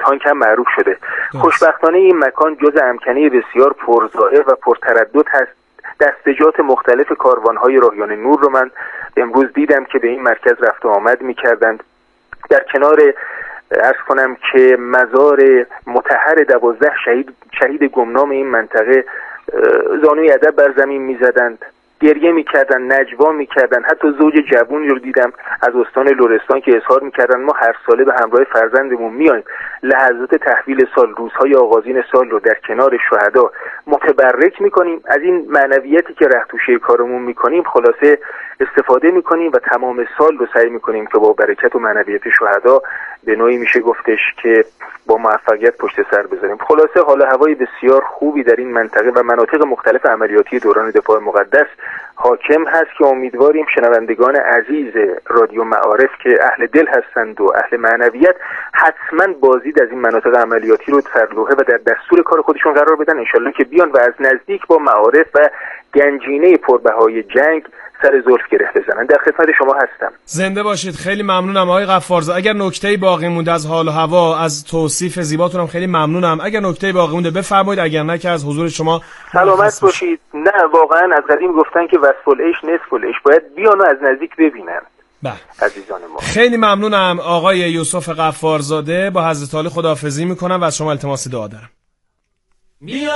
تانک هم معروف شده. خوشبختانه این مکان جز امکنه بسیار پرزائر و پرتردد هست. دستجات مختلف کاروانهای راهیان نور رو من امروز دیدم که به این مرکز رفت و آمد می‌کردند. در کنار عرض کنم که مزار مطهر 12 شهید گمنام این منطقه زانوی ادب بر زمین می‌زدند، گریه می‌کردند، نجوا می‌کردند. حتی زوج جوونی رو دیدم از استان لرستان که اظهار می‌کردند ما هر ساله به همراه فرزندمون میایم لحظات تحویل سال، روزهای آغازین سال رو در کنار شهدا متبرک می‌کنیم. از این معنویتی که رهتوشه کارمون می‌کنیم خلاصه استفاده می‌کنیم و تمام سال رو سعی می‌کنیم که با برکت و معنویت شهدا به نوعی میشه گفتش که با موفقیت پشت سر بذاریم. خلاصه حال هوای بسیار خوبی در این منطقه و مناطق مختلف عملیاتی دوران دفاع مقدس حاکم هست که امیدواریم شنوندگان عزیز رادیو معارف که اهل دل هستند و اهل معنویت حتما بازدید از این مناطق عملیاتی رو سرلوحه و در دستور کار خودشون قرار بدن، انشالله که بیان و از نزدیک با معارف و گنجینه پربهای جنگ سر زلف گره بزنن. در خدمت شما هستم. زنده باشید. خیلی ممنونم آقای غفارزاده. اگر نکته‌ای باقی مونده از حال و هوا، از توصیف زیباتون هم خیلی ممنونم. اگر نکته‌ای باقی مونده بفرمایید، اگر نه که از حضور شما سلامت باشید. نه واقعا از قدیم گفتن که وصف العیش نصف العیش، باید بیان و از نزدیک ببینن. بله عزیزان ما خیلی ممنونم آقای یوسف غفارزاده. با حضرت عالی خداحافظی میکنم و از شما التماس دعا دارم. بیا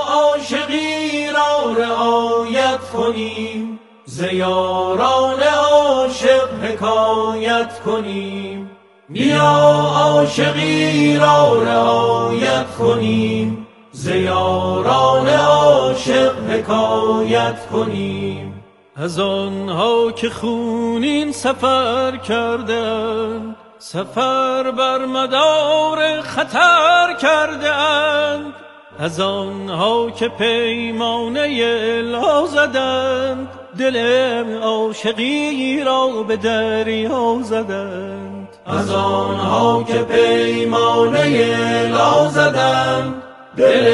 عاشقی را رعایت کنیم، ز یاران عاشق حکایت کنیم. بیا عاشقی را رعایت کنیم، ز یاران عاشق حکایت کنیم. از آنها که خونین سفر کردند، سفر بر مدار خطر کردند. از آنها که پیمانه لا زدند، دل عاشقی را به دریا زدند. از آنها که پیمانه لا زدند، دل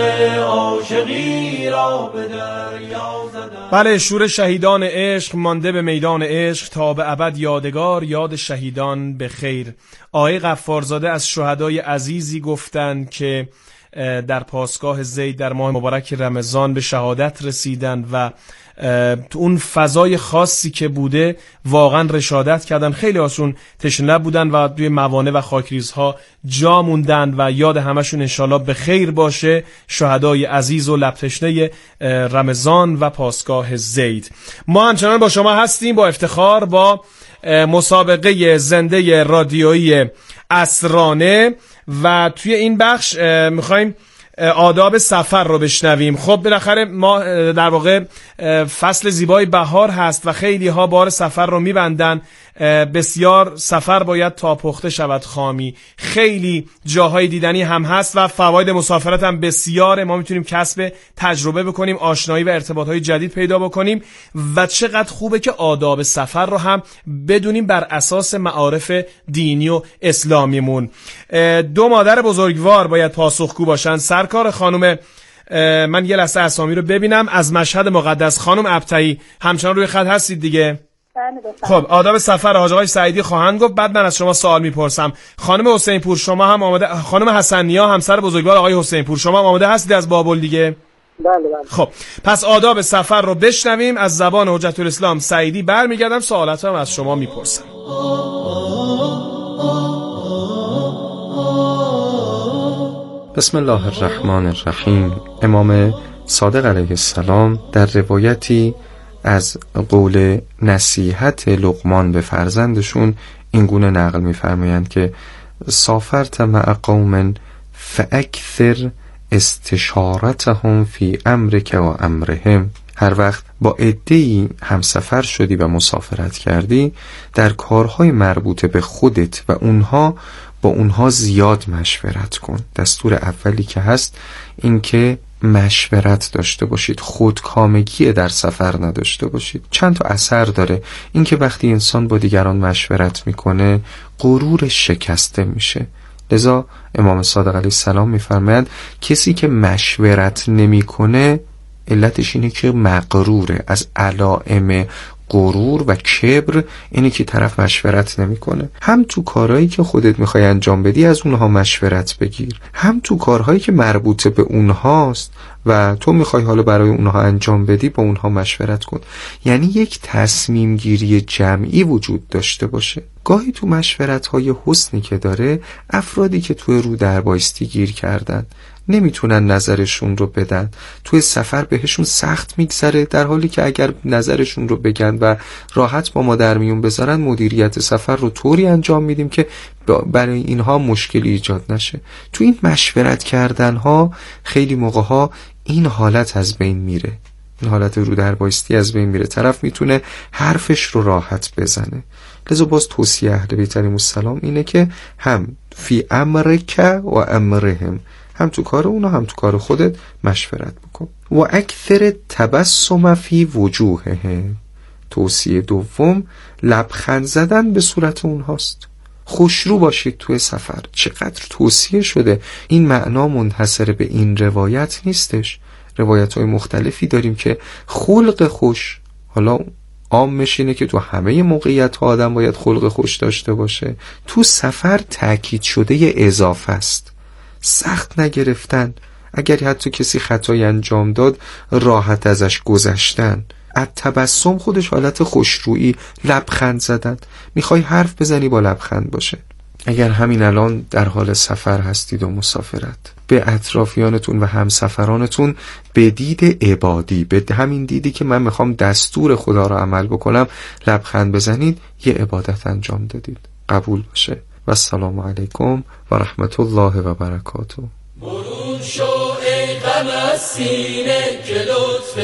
عاشقی را به دریا زدند. بله، شور شهیدان عشق مانده به میدان عشق، تا به ابد یادگار یاد شهیدان به خیر. آقای غفارزاده از شهدای عزیزی گفتند که در پاسگاه زید در ماه مبارک رمضان به شهادت رسیدن و تو اون فضای خاصی که بوده واقعا رشادت کردن. خیلی هاشون تشنه بودن و توی موانع و خاکریزها جا موندن و یاد همشون انشالله به خیر باشه، شهدای عزیز و لب تشنه رمضان و پاسگاه زید. ما همچنان با شما هستیم با افتخار با مسابقه زنده رادیویی اسرانه و توی این بخش میخوایم آداب سفر رو بشنویم. خب بالاخره ما در واقع فصل زیبای بهار هست و خیلی ها بار سفر رو میبندن. بسیار سفر باید تا پخته شود خامی. خیلی جاهای دیدنی هم هست و فواید مسافرت هم بسیاره. ما میتونیم کسب تجربه بکنیم، آشنایی و ارتباطهای جدید پیدا بکنیم و چقدر خوبه که آداب سفر رو هم بدونیم بر اساس معارف دینی و اسلامیمون. دو مادر بزرگوار باید پاسخگو باشن. سرکار خانم، من یه لحظه اسامی رو ببینم، از مشهد مقدس خانم ابطحی همچنان روی خط هستید دیگه؟ خب آداب سفر حاج آقای سعیدی خواهند گفت، بعد من از شما سوال میپرسم. خانم حسین پور شما هم آماده؟ خانم حسن نیا همسر بزرگوار آقای حسین پور شما هم آماده هستید از بابل دیگه؟ بله. خب پس آداب سفر رو بشنویم از زبان حجت الاسلام سعیدی. برمیگردم سوالات هم از شما میپرسم. بسم الله الرحمن الرحیم. امام صادق علیه السلام در روایتی از قول نصیحت لقمان به فرزندشون این گونه نقل می‌فرمایند که سافرت مع قوم فاکثر استشارتهم فی امرک و امرهم. هر وقت با عده‌ای همسفر شدی و مسافرت کردی، در کارهای مربوط به خودت و با اونها زیاد مشورت کن. دستور اولی که هست این که مشورت داشته باشید، خودکامگی در سفر نداشته باشید. چند تا اثر داره این که وقتی انسان با دیگران مشورت میکنه غرورش شکسته میشه. لذا امام صادق علیه السلام میفرمایند کسی که مشورت نمیکنه علتش اینه که مغروره. از علائم غرور و کبر اینه که طرف مشورت نمیکنه. هم تو کارهایی که خودت میخوای انجام بدی از اونها مشورت بگیر، هم تو کارهایی که مربوط به اونهاست و تو میخوای حالا برای اونها انجام بدی با اونها مشورت کن. یعنی یک تصمیم گیری جمعی وجود داشته باشه. گاهی تو مشورت های حسنی که داره، افرادی که توی رو در بایستی گیر کردن نمیتونن نظرشون رو بدن، توی سفر بهشون سخت میگذره، در حالی که اگر نظرشون رو بگن و راحت با ما در میون بذارن مدیریت سفر رو طوری انجام میدیم که برای اینها مشکلی ایجاد نشه. تو این مشورت کردن ها خیلی موقع ها این حالت از بین میره، این حالت رو در بایستی از بین میره، طرف میتونه حرفش رو راحت بزنه. لذا باز توصیه اهل بیت علیهم السلام اینه که هم فی امرک و امرهم، هم تو کار اونا هم تو کار خودت مشورت بکن. و اکثر تبسم فی وجوههم، توصیه دوم لبخند زدن به صورت اونهاست. خوشرو باشید توی سفر. چقدر توصیه شده. این معنا منحصر به این روایت نیستش، روایت های مختلفی داریم که خلق خوش، حالا عامش اینه که تو همه موقعیت ها آدم باید خلق خوش داشته باشه، تو سفر تأکید شده اضافه است. سخت نگرفتن، اگر حتی کسی خطایی انجام داد راحت ازش گذشتن. التبسم خودش حالت خوشرویی، لبخند زدن. میخوای حرف بزنی با لبخند باشه. اگر همین الان در حال سفر هستید و مسافرت، به اطرافیانتون و همسفرانتون به دید عبادی، به همین دیدی که من میخوام دستور خدا رو عمل بکنم لبخند بزنید، یه عبادت انجام دادید. قبول باشه. و السلام علیکم و رحمت الله و برکاته. برون شو ای غم از سینه که لطف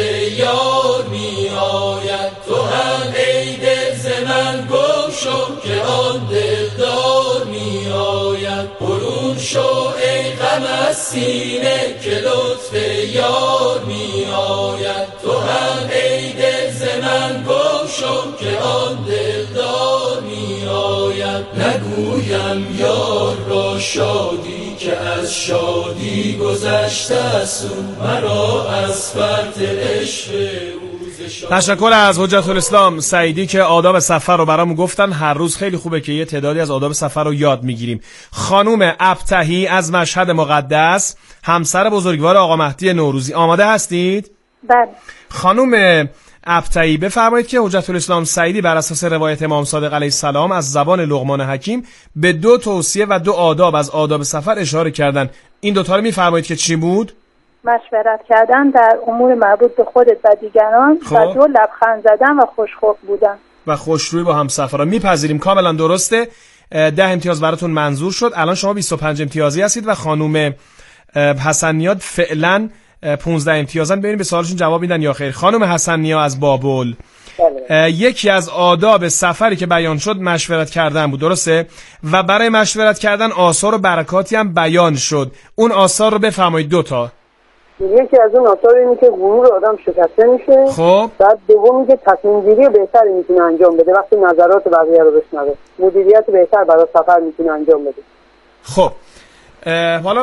یار می آید، تو هم ای دل ز من گم شو که آن دلدار می آید. برون شو ای غم از سینه که لطف یار می آید، تو هم ای دل ز من گم شو که آن دلدار می آید. نگویم یار را شادی که از شادی گذشته است، مرا از فرط عشق تشکر از حجت الاسلام سعیدی که آداب سفر رو برامون گفتن. هر روز خیلی خوبه که یه تعدادی از آداب سفر رو یاد میگیریم. خانوم ابتهی از مشهد مقدس، همسر بزرگوار آقا مهدی نوروزی، آماده هستید؟ بله. خانوم ابتهی بفرمایید که حجت الاسلام سعیدی بر اساس روایت امام صادق علیه السلام از زبان لقمان حکیم به 2 توصیه و 2 آداب از آداب سفر اشاره کردن. این 2 تا رو میفرمایید که چی بود؟ مشورت کردن در امور مربوط به خودت و دیگران، و 2 لبخند زدن و خوشخلق بودن و خوشروی با همسفران. میپذیریم، کاملا درسته. 10 امتیاز براتون منظور شد. الان شما 25 امتیازی هستید و خانم حسنیاد فعلا 15 امتیازن. ببینیم به سوالشون جواب میدن یا خیر. خانم حسنیا از بابل، یکی از آداب سفری که بیان شد مشورت کردن بود، درسته؟ و برای مشورت کردن آثار و برکاتی هم بیان شد. اون آثار رو بفرمایید. 2 تا. یکی از اون آثار اینه که غرور آدم شکسته میشه. خب بعد دومی که تصمیم گیری بهتری میتونه انجام بده وقتی نظرات بقیه رو بشنوه. مدیریت بهتر برای سفر میتونه انجام بده. خب حالا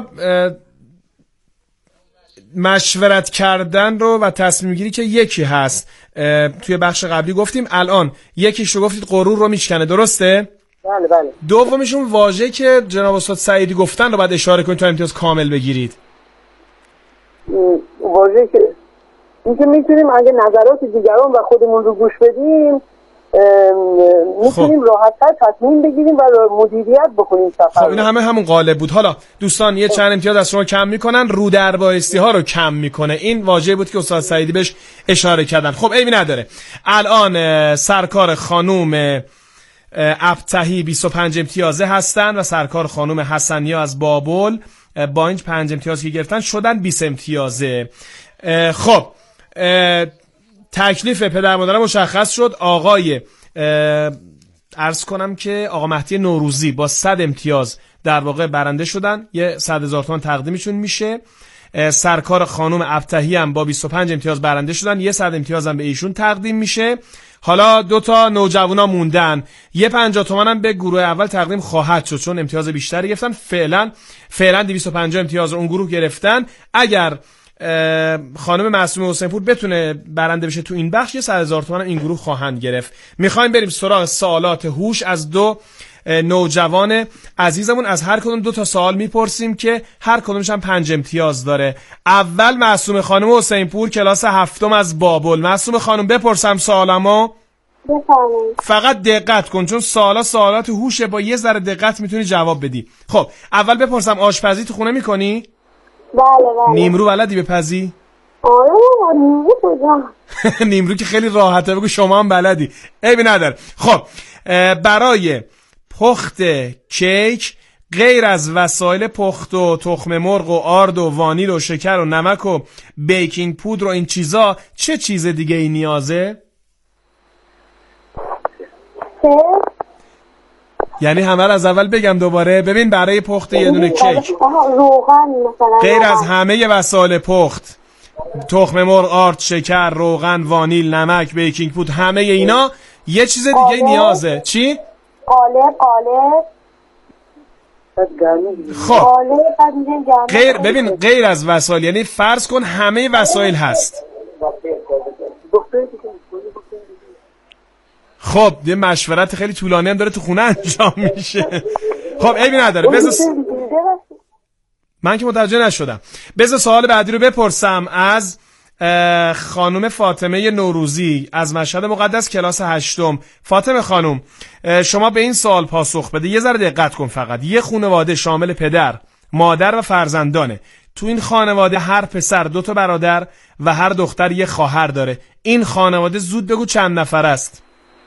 مشورت کردن رو و تصمیم گیری که یکی هست، توی بخش قبلی گفتیم، الان یکیش رو گفتید غرور رو میشکنه، درسته؟ بله بله. دومیشون واژه‌ای که جناب استاد سعیدی گفتن رو باید اشاره کنید تا امتیاز کامل بگیرید. واژه‌ای که اینکه میتونیم اگه نظرات دیگران و خودمون رو گوش بدیم میتونیم راحت‌تر تصمیم بگیریم و مدیریت بکنیم سفر. خب این همون قالب بود. حالا دوستان یه چند امتیاز از شما کم میکنن، رو در بایستی ها رو کم میکنه. این واژه بود که استاد سعیدی بهش اشاره کردن. خب عیبی نداره. الان سرکار خانوم ابتهی 25 امتیازه هستن و سرکار خانوم حسنیا از بابل با این 5 امتیاز که گرفتن شدن 20 امتیازه. خب تکلیف پدر مادر مشخص شد. آقای عرض کنم که آقا مهدی نوروزی با 100 امتیاز در واقع برنده شدن، یه 100,000 تومان تقدیمشون میشه. سرکار خانم ابتهی هم با 25 امتیاز برنده شدن، یه 100 امتیاز هم به ایشون تقدیم میشه. حالا 2 تا نوجوانا موندن، یه 50 تومان هم به گروه اول تقدیم خواهد شد چون امتیاز بیشتری گرفتن. فعلا 250 امتیاز رو اون گروه گرفتن. اگر خانم معصومه حسین پور بتونه برنده بشه تو این بخش، یه 100,000 تومان این گروه خواهند گرفت. میخوایم بریم سراغ سوالات هوش از دو نوجوان عزیزمون. از هر کدوم 2 تا سوال میپرسیم که هر کدومش هم 5 امتیاز داره. اول معصومه خانم حسین پور کلاس 7 از بابل. معصومه خانم بپرسم سوالمو؟ بفرمایید. فقط دقت کن چون سوالات هوشه، با یه ذره دقت میتونی جواب بدی. خب اول بپرسم آشپزی تو خونه میکنی؟ بله. نیمرو بلدی بپزی؟ آره نیمرو کجا؟ نیمرو که خیلی راحته، بگو شما هم بلدی. عیبی نداره. خب برای پخت کیک غیر از وسایل پخت و تخم مرغ و آرد و وانیل و شکر و نمک و بیکینگ پودر و این چیزا چه چیز دیگه ای نیازه؟ یعنی همه رو از اول بگم دوباره. ببین برای پخت یه دونه کیک غیر از همه وسایل پخت، تخم مرغ، آرد، شکر، روغن، وانیل، نمک، بیکینگ پودر، همه اینا یه چیز دیگه نیازه. چی؟ قالب. خب ببین غیر از وسایل یعنی فرض کن همه وسایل هست. خب یه مشورت خیلی طولانی هم داره تو خونه انجام میشه. خب عیبی نداره. من که متوجه نشدم. بذار سوال بعدی رو بپرسم از خانم فاطمه نوروزی از مشهد مقدس کلاس 8. فاطمه خانم شما به این سوال پاسخ بده. یه ذره دقت کن فقط. یه خانواده شامل پدر، مادر و فرزندانه. تو این خانواده هر پسر 2 تا برادر و هر دختر یه خواهر داره. این خانواده زود بگو چند نفر است؟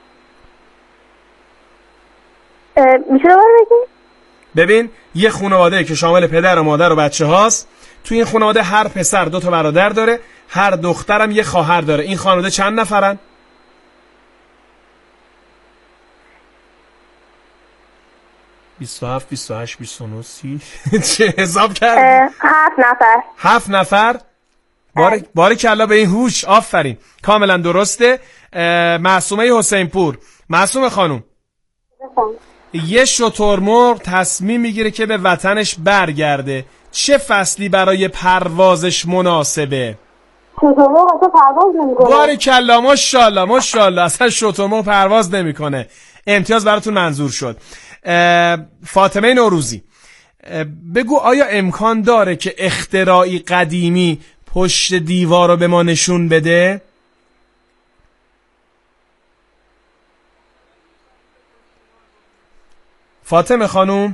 میشه دوباره بگی؟ ببین یه خانواده که شامل پدر و مادر و بچه هاست. تو این خانواده هر پسر 2 تا برادر داره، هر دخترم یه خواهر داره. این خانواده چند نفرن؟ 27 28 29 30 چه حساب کردی؟ 7 نفر. 7 نفر؟ بارکالله به این هوش. آفرین، کاملا درسته. معصومه حسین پور. معصومه خانم یه شترمرغ تصمیم میگیره که به وطنش برگرده. چه فصلی برای پروازش مناسبه؟ شترمرغ اصلا پرواز نمیکنه. بارکالله، ماشاءالله اصلا شترمرغ پرواز نمیکنه. امتیاز براتون منظور شد. فاطمه نوروزی بگو آیا امکان داره که اختراعی قدیمی پشت دیوار رو به ما نشون بده؟ فاطمه خانوم؟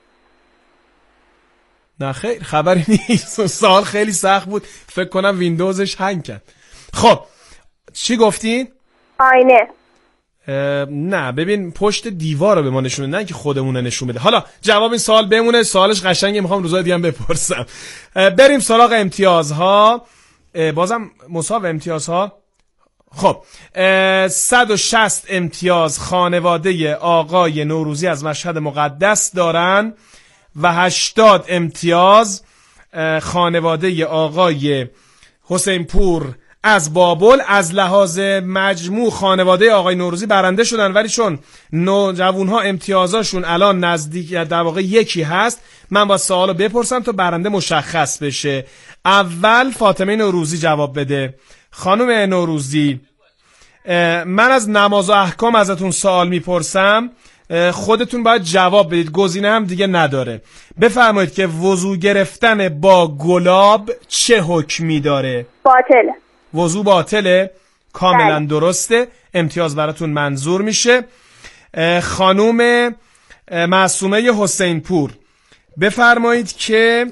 نه خیر، خبری نیست. سوال خیلی سخت بود، فکر کنم ویندوزش هنگ کرد. خب چی گفتین؟ آینه. نه ببین پشت دیوار رو به ما نشون بده، نه که خودمون نشون بده. حالا جواب این سوال بمونه، سوالش قشنگه، میخوام روزای دیگه هم بپرسم. بریم سراغ امتیازها. بازم مساوی امتیازها. خب 160 امتیاز خانواده آقای نوروزی از مشهد مقدس دارن و 80 امتیاز خانواده آقای حسین پور از بابل. از لحاظ مجموع خانواده آقای نوروزی برنده شدن، ولی چون نوجوان‌ها امتیازاشون الان نزدیک در واقع یکی هست، من با سوالو بپرسم تا برنده مشخص بشه. اول فاطمه نوروزی جواب بده. خانم نوروزی من از نماز و احکام ازتون سوال میپرسم، خودتون باید جواب بدید، گزینه هم دیگه نداره. بفرمایید که وضو گرفتن با گلاب چه حکمی داره؟ باطله. وضو باطله؟ کاملا درسته، امتیاز براتون منظور میشه. خانوم معصومه حسین پور بفرمایید که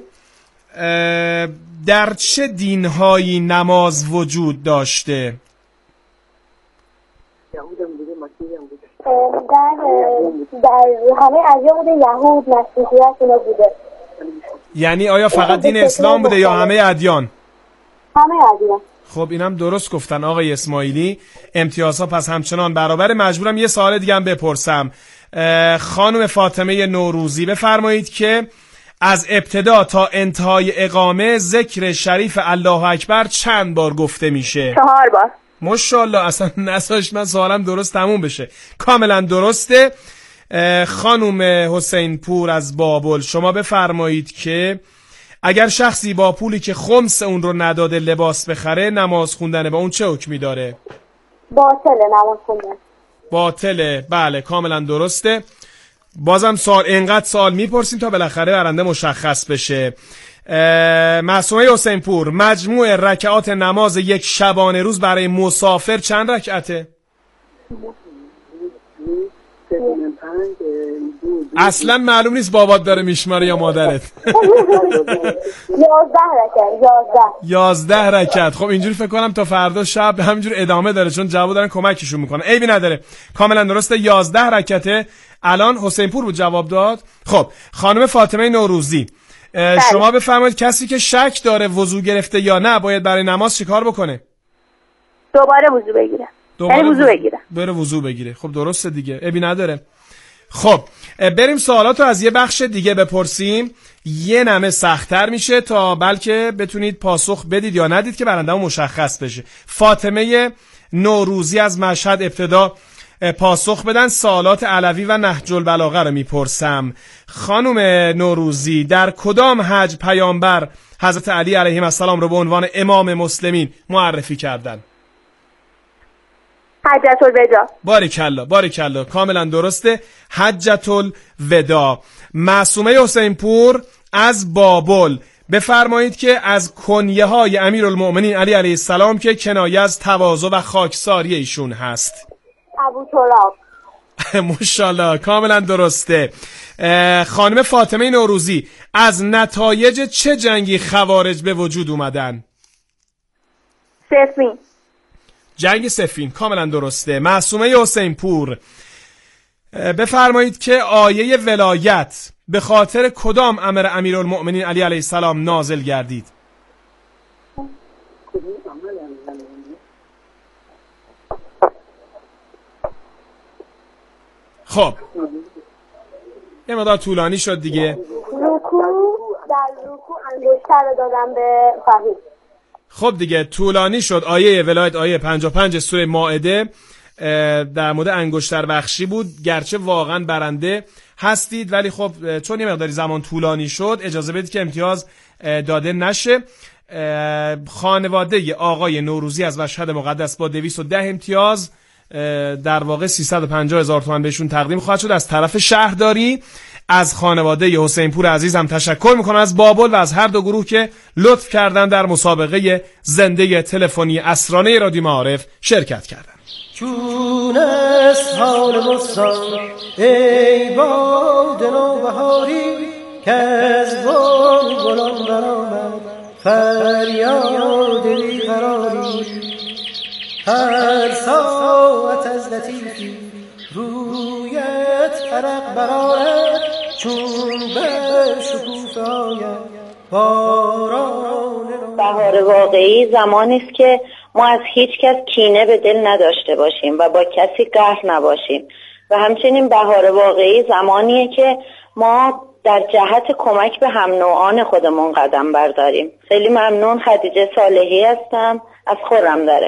در چه دینهایی نماز وجود داشته؟ در همه ادیان بوده، یهود، مسیحیت اینا بوده. یعنی آیا فقط دین اسلام بوده یا همه ادیان؟ همه ادیان. خب اینم درست گفتن آقای اسماعیلی. امتیازها پس همچنان برابر. مجبورم یه سوال دیگه هم بپرسم. خانم فاطمه نوروزی بفرمایید که از ابتدا تا انتهای اقامه ذکر شریف الله اکبر چند بار گفته میشه؟ 4 بار. ماشاءالله، اصلا نساش من سوالم درست تموم بشه. کاملا درسته. خانم حسین پور از بابل شما بفرمایید که اگر شخصی با پولی که خمس اون رو نداده لباس بخره، نماز خوندن با اون چه حکمی داره؟ باطله نماز خوندن. باطله. بله کاملا درسته. بازم اینقدر سوال میپرسیم تا بالاخره برنده مشخص بشه. معصومه حسین پور، مجموع رکعات نماز یک شبانه روز برای مسافر چند رکعته؟ اصلا معلوم نیست بابات داره میشماره یا مادرت. 11 رکعت. خب اینجوری فکر کنم تا فردا شب همینجور ادامه داره، چون جواب دارن کمکشون میکنن. عیبی نداره، کاملا درسته. 11 رکعته. الان حسین پور بود جواب داد. خب خانم فاطمه نوروزی، شما بفرمایید کسی که شک داره وضو گرفته یا نه باید برای نماز چیکار بکنه؟ دوباره وضو بگیره. بره وضو بگیره. خب درسته دیگه، عیبی نداره. خب بریم سوالاتو از یه بخش دیگه بپرسیم، یه نمه سخت‌تر میشه تا بلکه بتونید پاسخ بدید یا ندید که برنده‌مون مشخص بشه. فاطمه نوروزی از مشهد ابتدا پاسخ بدن. سوالات علوی و نهج البلاغه رو میپرسم. خانم نوروزی، در کدام حج پیامبر حضرت علی علیه السلام رو به عنوان امام مسلمین معرفی کردن؟ حجۃ الوداع. باریکلا کاملا درسته، حجۃ الوداع. معصومه حسین پور از بابل، بفرمایید که از کنیه های امیرالمؤمنین علی علیه السلام که کنایه از تواضع و خاکساری ایشون هست. ابو تراب. ماشاءالله کاملا درسته. خانم فاطمه نوروزی، از نتایج چه جنگی خوارج به وجود اومدن؟ صفین. جنگ صفین. کاملا درسته. معصومه حسین پور، بفرمایید که آیه ولایت به خاطر کدام امر امیرالمؤمنین علی علیه السلام نازل گردید؟ خب یه مقدار طولانی شد دیگه. در رکوع انگشتر دادم به فهیم. خب دیگه طولانی شد. آیه ولایت آیه 55 سوره مائده در مورد انگشتر بخشی بود. گرچه واقعا برنده هستید ولی خب چون یه مقداری زمان طولانی شد اجازه بدید که امتیاز داده نشه. خانواده آقای نوروزی از مشهد مقدس با 210 امتیاز، در واقع 350,000 تومان بهشون تقدیم خواهد شد از طرف شهرداری. از خانواده حسین پور عزیزم تشکر میکنم از بابل و از هر دو گروه که لطف کردن در مسابقه زنده تلفنی اسرانه رادیو معارف شرکت کردن. چون است حال بستان ای باد نوبهاری که از باد گلان برآمد فریاد بیقراری، هر ساعت از لطیفی رویت عرق برآرد چون به شکوفه آید باران. بهار واقعی زمانی است که ما از هیچ کس کینه به دل نداشته باشیم و با کسی قهر نباشیم و همچنین بهار واقعی زمانیه که ما در جهت کمک به هم نوعان خودمون قدم برداریم. خیلی ممنون. خدیجه صالحی هستم از خرم‌دره.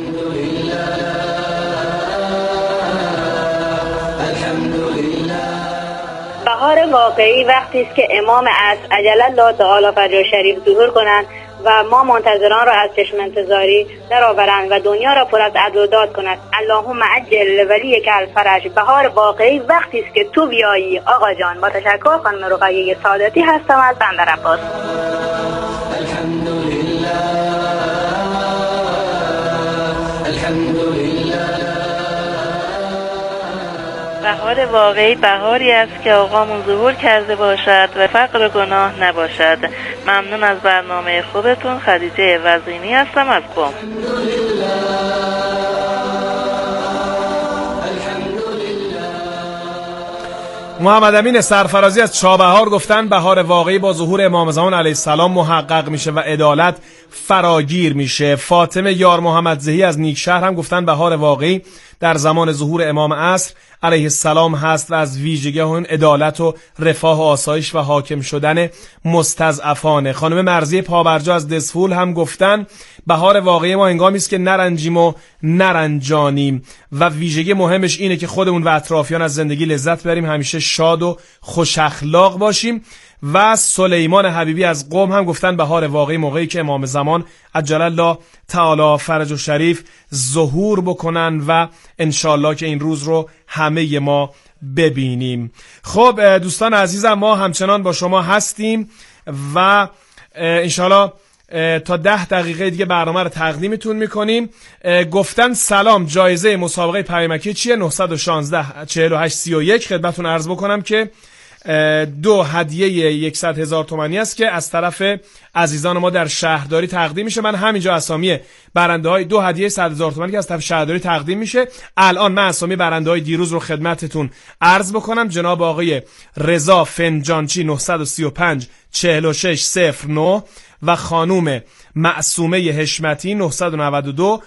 بهار واقعی وقتی است که امام عصر عجل الله تعالی فرجه شریف ظهور کنند و ما منتظران را از چشم انتظاری درآورند و دنیا را پر از عدل و داد کند. اللهم عجل ولیک الفرج. بهار واقعی وقتی است که تو بیایی آقا جان. با تشکر. خانم رقیه سعادتی هستم از بندر عباس. بهار واقعی بهاری است که آقامون ظهور کرده باشد و فقر و گناه نباشد. ممنون از برنامه خوبتون. خدیجه وزینی هستم از قم. محمد امین سرفرازی از چابهار گفتن بهار واقعی با ظهور امام زمان علیه السلام محقق میشه و عدالت فراگیر میشه. فاطمه یار محمد زهی از نیکشهر هم گفتن بهار واقعی در زمان ظهور امام عصر علیه السلام هست و از ویژگی اون عدالت و رفاه و آسایش و حاکم شدن مستضعفانه. خانم مرضیه پابرجا از دسفول هم گفتن بهار واقعی ما هنگامی است که نرنجیم و نرنجانیم و ویژگی مهمش اینه که خودمون و اطرافیان از زندگی لذت بریم، همیشه شاد و خوش اخلاق باشیم. و سلیمان حبیبی از قم هم گفتن بهار واقعی موقعی که امام زمان عجل الله تعالی فرج و شریف ظهور بکنن و انشالله که این روز رو همه ما ببینیم. خب دوستان عزیزم، ما همچنان با شما هستیم و انشالله تا 10 دقیقه دیگه برنامه رو تقدیمتون میکنیم. گفتن سلام، جایزه مسابقه پیامکی چیه؟ 916 48 31 خدمتون عرض بکنم که 2 هدیه 100,000 تومانی است که از طرف عزیزان ما در شهرداری تقدیم میشه. من همینجا اسامی برنده های 2 هدیه 100,000 تومانی که از طرف شهرداری تقدیم میشه، الان من اسامی برنده های دیروز رو خدمتتون عرض بکنم. جناب آقای رضا فنجانچی 935 4609 و خانوم معصومه حشمتی 992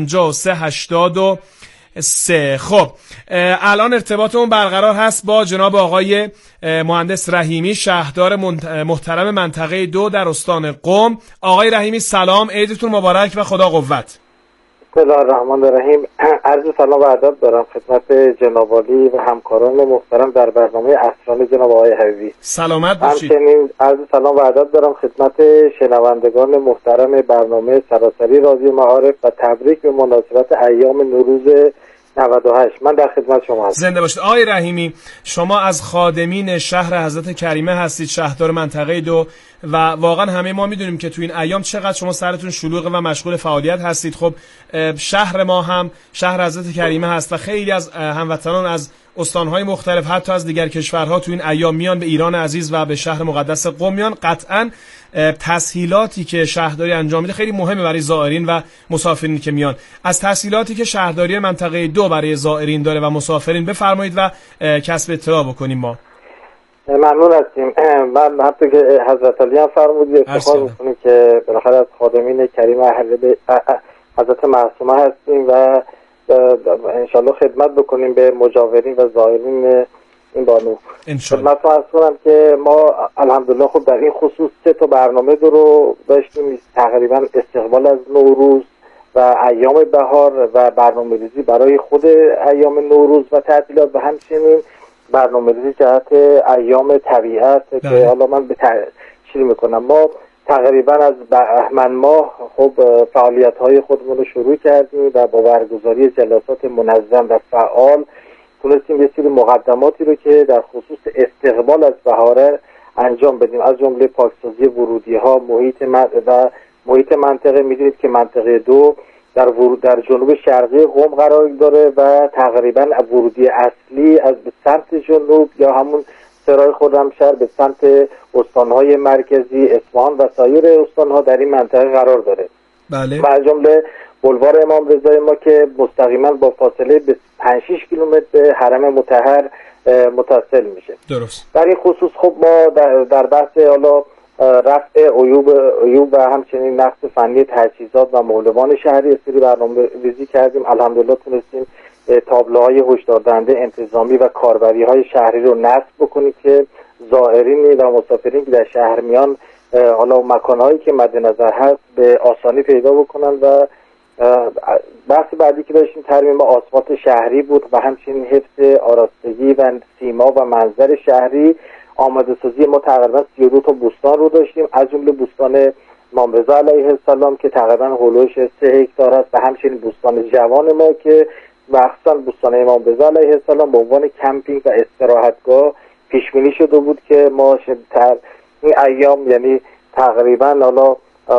5383. خب الان ارتباطمون برقرار هست با جناب آقای مهندس رحیمی، شهردار محترم منطقه 2 در استان قم. آقای رحیمی سلام، عیدتون مبارک و خدا قوت. بسم الله الرحمن الرحیم. عرض سلام و ادب دارم خدمت جناب عالی و همکاران محترم در برنامه اسرار جناب آقای حبیبی. سلامت باشید. همچنین عرض سلام و ادب دارم خدمت شنوندگان محترم برنامه سراسری رادیو معارف و تبریک به مناسبت ایام نوروز 98. من در خدمت شما هستم. زنده باشید. آقای رحیمی، شما از خادمین شهر حضرت کریمه هستید، شهردار منطقه 2 و واقعا همه ما میدونیم که تو این ایام چقدر شما سرتون شلوغه و مشغول فعالیت هستید. خب شهر ما هم شهر حضرت کریمه هست و خیلی از هموطنان از استانهای مختلف حتی از دیگر کشورها تو این ایام میان به ایران عزیز و به شهر مقدس قم میان. قطعاً تسهیلاتی که شهرداری انجام میده خیلی مهمه برای زائرین و مسافرین که میان. از تسهیلاتی که شهرداری منطقه 2 برای زائرین داره و مسافرین بفرمایید و کسب اطلاع بکنیم. ما ممنون هستیم. من حتی که حضرت علی هم فرمودید افتخار میکنیم که بالاخره از خادمین کریم اهل حضرت معصومه هستیم و انشالله خدمت بکنیم به مجاورین و زائرین این بانو. خدمت رو کنم که ما الحمدلله خب در این خصوص 3 تا برنامه رو داشتیم، تقریبا استقبال از نوروز و ایام بهار و برنامه ریزی برای خود ایام نوروز و تعطیلات و همچنین برنامه ریزی جهت ایام طبیعت که حالا من به تشریح میکنم. ما تقریبا از بهمن ماه خب فعالیت‌های خودمون رو شروع کردیم و با برگزاری جلسات منظم و فعال تونستیم یه سری مقدماتی رو که در خصوص استقبال از بهاره انجام بدیم، از جمله پاکسازی ورودی‌ها، محیط منطقه. می‌دونید که منطقه 2 در جنوب شرقی قم قرار داره و تقریبا ورودی اصلی از به سمت جنوب یا همون سرای خرمشهر به سمت استانهای مرکزی اصفهان و سایر استانها در این منطقه قرار داره. بله. و از جمله بلوار امام رضا ما که مستقیما با فاصله به 5-6 کیلومتر به حرم مطهر متصل میشه. درست. در این خصوص خب ما در بحث حالا رفع عیوب و همچنین نقص فنی تجهیزات و مولوان شهری سری برنامه ریزی کردیم. الحمدلله تونستیم تابلوهای هشدار دهنده انتظامی و کاربری‌های شهری رو نصب بکنیم که زائرین و مسافرین که در شهر میان حالا مکانهایی که مد نظر هست به آسانی پیدا بکنن. و بحث بعدی که داشتیم ترمیم آسفالت شهری بود و همچنین حفظ آراستگی و سیما و منظر شهری. آماده سازی ما تقریبا 32 تا بوستان رو داشتیم، از جمله بوستان امام رضا علیه السلام که تقریبا هولوش 3 هکتار است و همچنین بوستان جوان ما که مخصوصا بوستان امام رضا علیه السلام به عنوان کمپینگ و استراحتگاه پیش بینی شده بود که ما در این ایام یعنی تقریبا حالا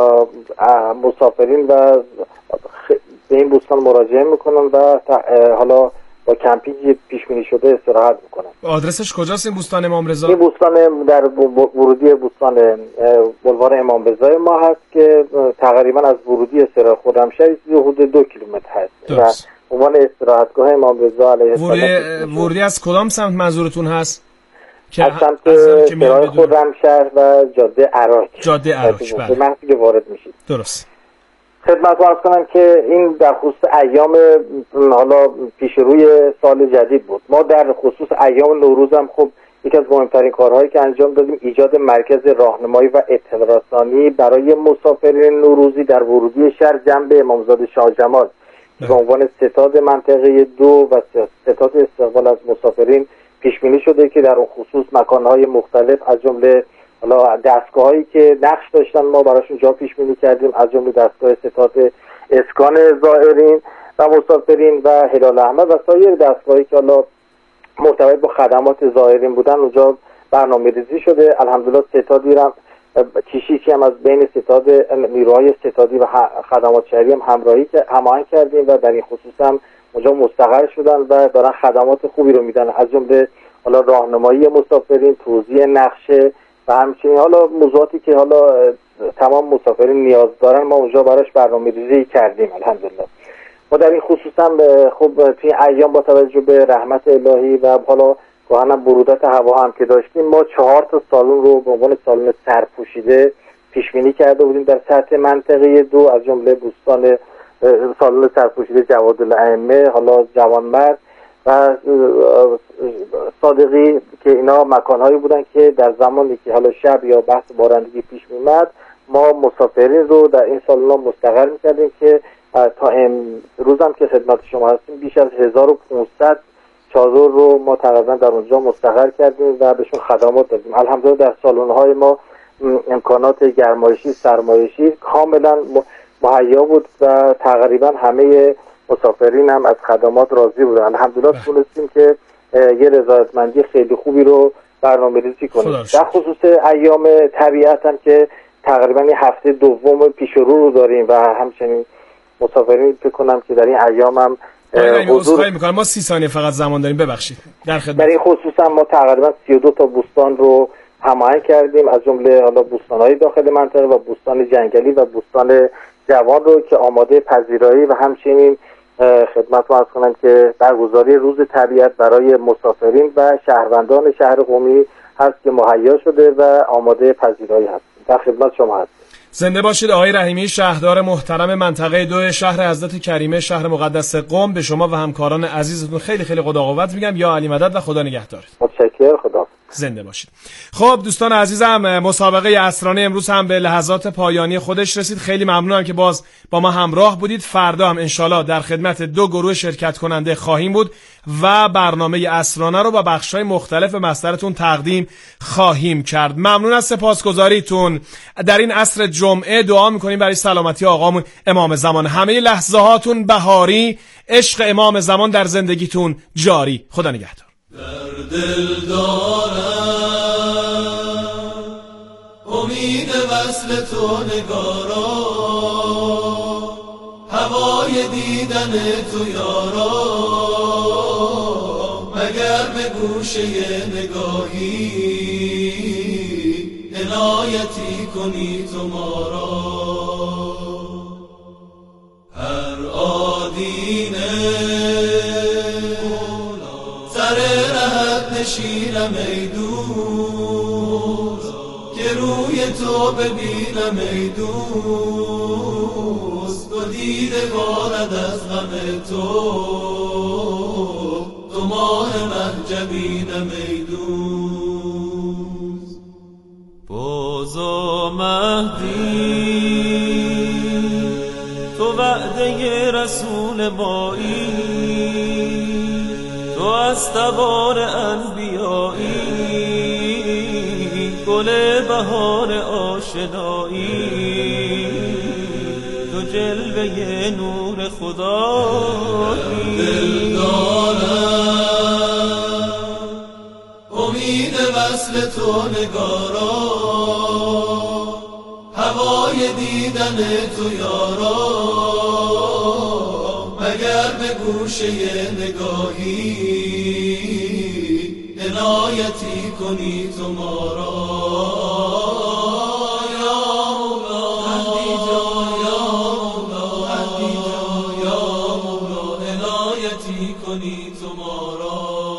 مسافرین و به این بوستان مراجعه میکنن و حالا با کمپینگ پیش بینی شده استراحت میکنن. آدرسش کجاست این بوستان امام رضا؟ این بوستان در ورودی بوستان بلوار امام رضا ما هست که تقریبا از ورودی سرای خرمشهر حدود 2 کیلومتر هست. درست. و عنوان استراحتگاه امام رضا علیه السلام. ورودی از کدام سمت منظورتون هست؟ که از سمت سرای خرمشهر و جاده عراق. جاده عراق بله. محضی که وارد میشید. درست. خدمت عرض کنم که این در خصوص ایام حالا پیش روی سال جدید بود. ما در خصوص ایام نوروز هم خب یکی از مهمترین کارهایی که انجام دادیم ایجاد مرکز راهنمایی و اطلاع رسانی برای مسافرین نوروزی در ورودی شهر جنب امامزاده شاه جمال به عنوان ستاد منطقه 2 و ستاد استقبال از مسافرین پیش بینی شده که در اون خصوص مکانهای مختلف از جمله حالا دستگاهایی که نقش داشتن ما براشون جا پیش بینی کردیم، از جمله دستگاه ستاد اسکان زائرین و مسافرین و هلال احمر و سایر دستگاهی که حالا مرتبط با خدمات زائرین بودن اونجا برنامه‌ریزی شده. الحمدلله ستادی هم کشیشی هم از بین ستاد نیروهای ستادی و خدمات شهری هم هماهنگ کردیم و در این خصوص هم اونجا مستقر شدن و دارن خدمات خوبی رو میدن، از جمله حالا راهنمایی مسافرین، توزیع نقشه و همچنین حالا موضوعاتی که حالا تمام مسافرین نیاز دارن ما اونجا براش برنامه‌ریزی کردیم. الحمدلله ما در این خصوص هم خب توی ایام با توجه به رحمت الهی و حالا واقعا برودت هوا هم که داشتیم، ما 4 تا سالن رو به عنوان سالن سرپوشیده پیش بینی کرده بودیم در سطح منطقه 2، از جمله بوستان سالن سرپوشیده جوادالائمه، حالا جوانمرد و صادقی که اینا مکانهایی بودن که در زمانی که حالا شب یا بحث بارندگی پیش می‌آمد ما مسافرین رو در این سالن‌ها مستقر می‌کردیم که تا امروز هم که خدمت شما هستیم بیش از 1500 چادر رو ما تقریبا در اونجا مستقر کردیم و بهشون خدمات دادیم. الحمدلله در سالن‌های ما امکانات گرمایشی، سرمایشی کاملا مهیا بود و تقریبا همه مسافرین هم از خدمات راضی بودن. الحمدلله تونستیم که یه رضایتمندی خیلی خوبی رو برنامه‌ریزی کنیم. در خصوص ایام طبیعت هم که تقریبا یه هفته دوم پیش رو داریم و همچنین مسافرین فکر کنم که در این ایام هم حضور میکنم. ما 30 ثانیه فقط زمان داریم، ببخشید. در این خصوص هم ما تقریبا 32 تا بوستان رو هماهنگ کردیم، از جمله حالا بوستان‌های داخل منطقه و بوستان جنگلی و بوستان جوان رو که آماده پذیرایی و همچنین خدمت رو عرض کنم که برگزاری روز طبیعت برای مسافرین و شهروندان شهر قمی هست که مهیا شده و آماده پذیرایی هست. در خدمت شما هست. زنده باشید آقای رحیمی، شهردار محترم منطقه 2 شهر حضرت کریمه، شهر مقدس قم. به شما و همکاران عزیزتون خیلی خیلی خدا قوت میگم. یا علی مدد و خدا نگهدار. متشکرم. خدا زنده باشید. خب دوستان عزیزم، مسابقه اسرانه امروز هم به لحظات پایانی خودش رسید. خیلی ممنونم که باز با ما همراه بودید. فردا هم انشالله در خدمت 2 گروه شرکت کننده خواهیم بود و برنامه اسرانه رو با بخش‌های مختلف مسترتون تقدیم خواهیم کرد. ممنون از سپاسگزاریتون. در این عصر جمعه دعا می‌کنیم برای سلامتی آقامون امام زمان. همه لحظه هاتون بهاری، عشق امام زمان در زندگیتون جاری. خدا نگهدار. در دل دارم امید وصل تو نگارا، هوای دیدن تو یارا، مگر به گوشه نگاهی عنایتی کنی تو ما را. هر آدینه سر رهت نشینم ای دوست، که روی تو ببینم ای دوست، دو دیده بارد از غم تو، تو ماه محجبینم ای دوست. بازا مهدی تو وعده رسول مایی، تو از تبار انبیایی، گل بهار آشنایی، تو جلوه نور خدایی. دل دارم امید وصل تو نگارا، هوای دیدن تو یارا، مگر به گوشه نگاهی عنایتی کنی تو ما را. یا مولا حدیجا، یا مولا حدیجا، یا مولا عنایتی کنی تو ما را.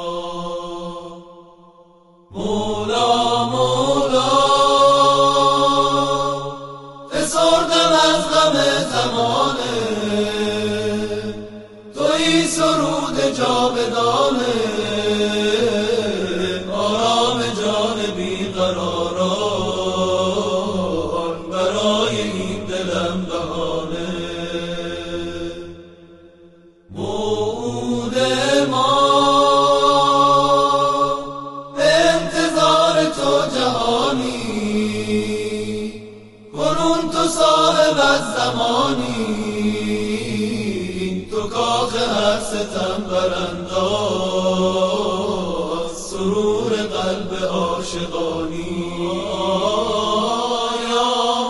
مولا مولا فسردم از غم زمانه، تویی سرود جاودانه، آرام جان بیقرارا. عوض زمانی، این تو کاخ هر ستم برانداز.